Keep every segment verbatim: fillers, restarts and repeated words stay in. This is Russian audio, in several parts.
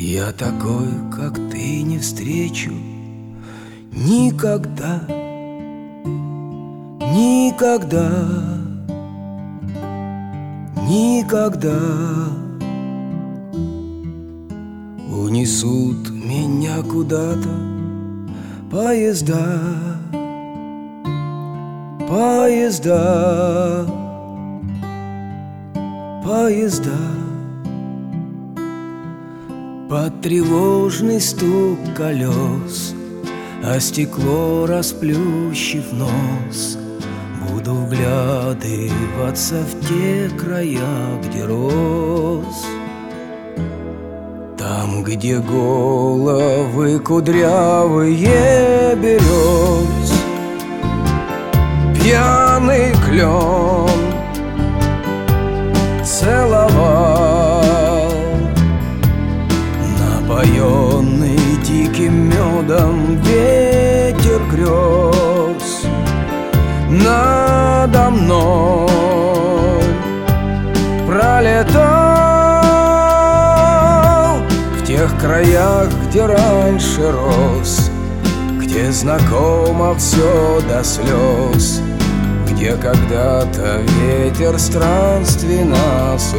Я такой, как ты, не встречу никогда, никогда, никогда. Унесут меня куда-то поезда, поезда, поезда. Под тревожный стук колес, а стекло расплющив нос, буду вглядываться в те края, где рос. Там, где головы кудрявые берез, пьяный клен целовал, напоенный диким медом ветер грез надо мной пролетал. В тех краях, где раньше рос, где знакомо все до слез, где когда-то ветер странствий нас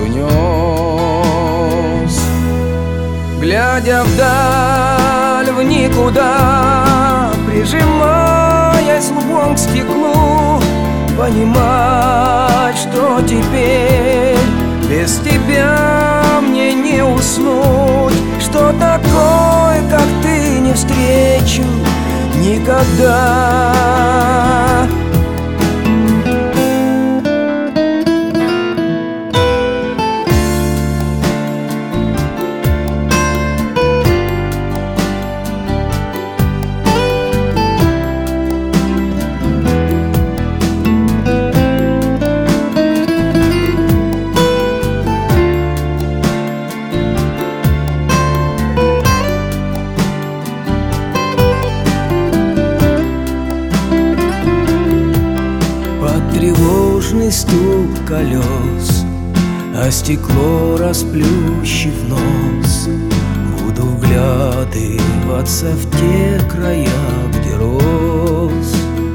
унес. Глядя вдаль, в никуда, прижимаясь лбом к стеклу, понимать, что теперь без тебя мне не уснуть, что такой, как ты, не встречу никогда. Тревожный стук колес, а стекло расплющив нос, буду вглядываться в те края, где рос.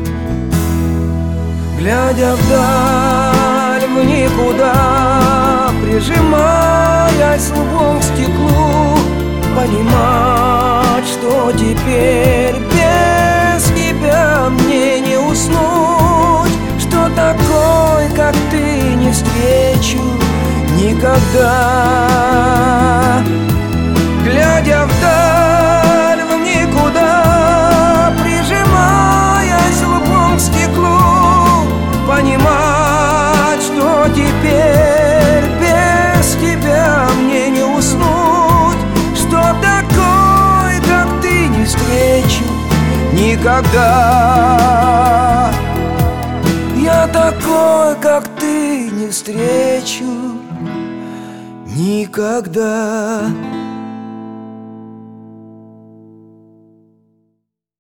Глядя вдаль, в никуда, прижимаясь лбом к стеклу, понимать, что теперь без тебя мне не уснуть, что такой, как ты, не встречу никогда. Глядя вдаль, в никуда, прижимаясь лбом к стеклу, понимать, что теперь без тебя мне не уснуть, что такой, как ты, не встречу никогда. Я такой, как ты, не встречу никогда.